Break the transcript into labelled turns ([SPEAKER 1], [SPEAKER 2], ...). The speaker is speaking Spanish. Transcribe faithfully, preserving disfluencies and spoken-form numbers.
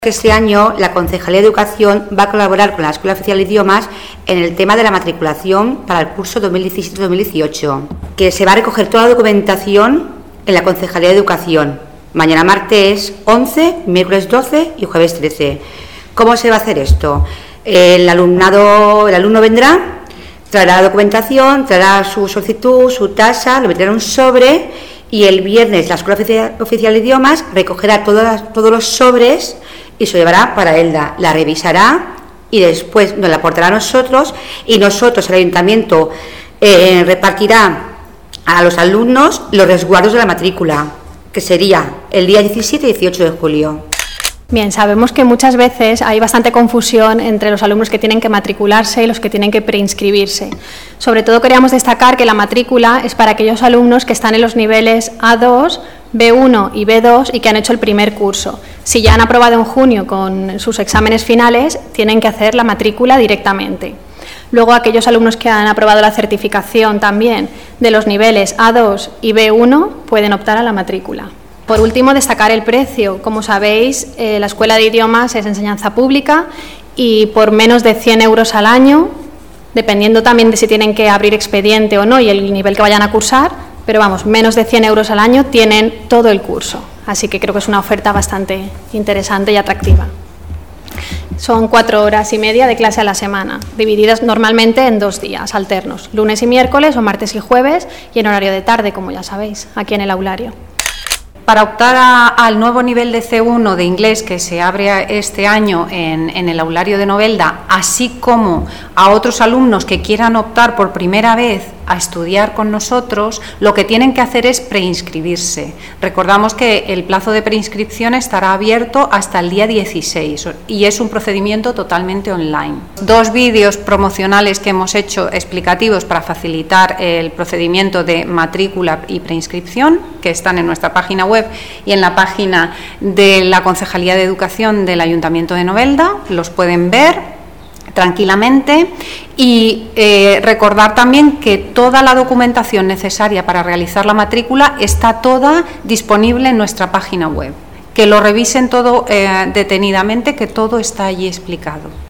[SPEAKER 1] Este año la Concejalía de Educación va a colaborar con la Escuela Oficial de Idiomas en el tema de la matriculación para el curso dos mil diecisiete dos mil dieciocho, que se va a recoger toda la documentación en la Concejalía de Educación, mañana martes once, miércoles doce y jueves trece. ¿Cómo se va a hacer esto? El alumnado, el alumno vendrá, traerá la documentación, traerá su solicitud, su tasa, lo meterá en un sobre y el viernes la Escuela Oficial de Idiomas recogerá todas, todos los sobres y se lo llevará para ELDA, la revisará y después nos la aportará a nosotros y nosotros, el Ayuntamiento, eh, repartirá a los alumnos los resguardos de la matrícula, que sería el día diecisiete y dieciocho de julio.
[SPEAKER 2] Bien, sabemos que muchas veces hay bastante confusión entre los alumnos que tienen que matricularse y los que tienen que preinscribirse. Sobre todo queríamos destacar que la matrícula es para aquellos alumnos que están en los niveles A dos, B uno y B dos y que han hecho el primer curso. Si ya han aprobado en junio con sus exámenes finales, tienen que hacer la matrícula directamente. Luego, aquellos alumnos que han aprobado la certificación también de los niveles A dos y B uno pueden optar a la matrícula. Por último, destacar el precio. Como sabéis, eh, la Escuela de Idiomas es enseñanza pública y por menos de cien euros al año, dependiendo también de si tienen que abrir expediente o no y el nivel que vayan a cursar, pero vamos, menos de cien euros al año tienen todo el curso. Así que creo que es una oferta bastante interesante y atractiva. Son cuatro horas y media de clase a la semana, divididas normalmente en dos días alternos, lunes y miércoles o martes y jueves y en horario de tarde, como ya sabéis, aquí en el aulario.
[SPEAKER 3] Para optar a, al nuevo nivel de C uno de inglés que se abre este año en, en el aulario de Novelda, así como a otros alumnos que quieran optar por primera vez a estudiar con nosotros, lo que tienen que hacer es preinscribirse. Recordamos que el plazo de preinscripción estará abierto hasta el día dieciséis y es un procedimiento totalmente online. Dos vídeos promocionales que hemos hecho explicativos para facilitar el procedimiento de matrícula y preinscripción, que están en nuestra página web y en la página de la Concejalía de Educación del Ayuntamiento de Novelda, los pueden ver tranquilamente y eh, recordar también que toda la documentación necesaria para realizar la matrícula está toda disponible en nuestra página web. Que lo revisen todo eh, detenidamente, que todo está allí explicado.